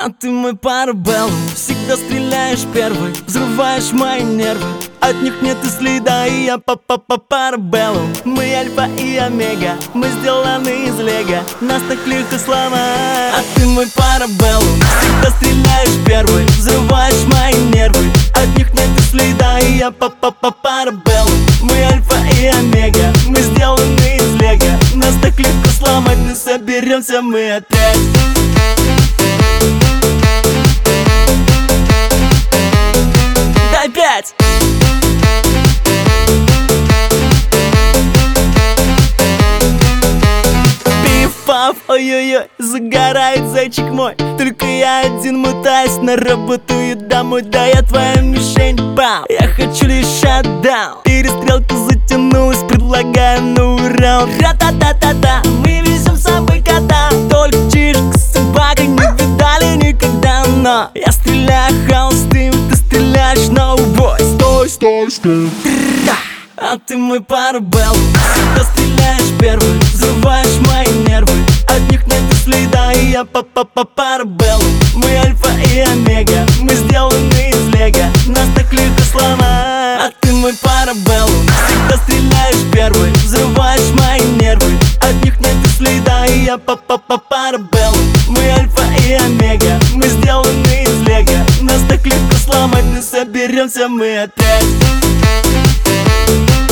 А ты мой парабеллум, всегда стреляешь первый, взрываешь мои нервы. От них нет и следа, и я парабеллум. Мы альфа и омега, мы сделаны из лего, нас так легко сломать. А ты мой парабеллум, всегда стреляешь первый, взрываешь мои нервы. От них нет и следа, и я парабеллум. Мы альфа и омега, мы сделаны из лего, нас так легко сломать, но соберемся мы опять. Дай 5! Пиф-паф, ой-ой-ой, загорает зайчик мой. Только я один мотаюсь на работу и домой. Да я твоя мишень, бам, я хочу лишь шатдаун. Перестрелка затянулась, предлагаю новый раунд. Ра-та-та-та-та, мы везем с собой кота. Только чижик с собакой не видали никогда. Но я стреляю холостым, ты стреляешь на убой. Стой, стой, стой. А ты мой парабеллум, всегда стреляешь первый, взрываешь мои нервы. От них нет и следа, и я парабеллум. Мы альфа и омега, мы сделаны из лего, нас так легко сломать. А ты мой парабеллум, всегда стреляешь первый, взрываешь мои нервы. От них нет и следа, и я парабеллум. Мы альфа и омега, мы сделаны из лего, нас так легко сломать, но соберемся мы опять.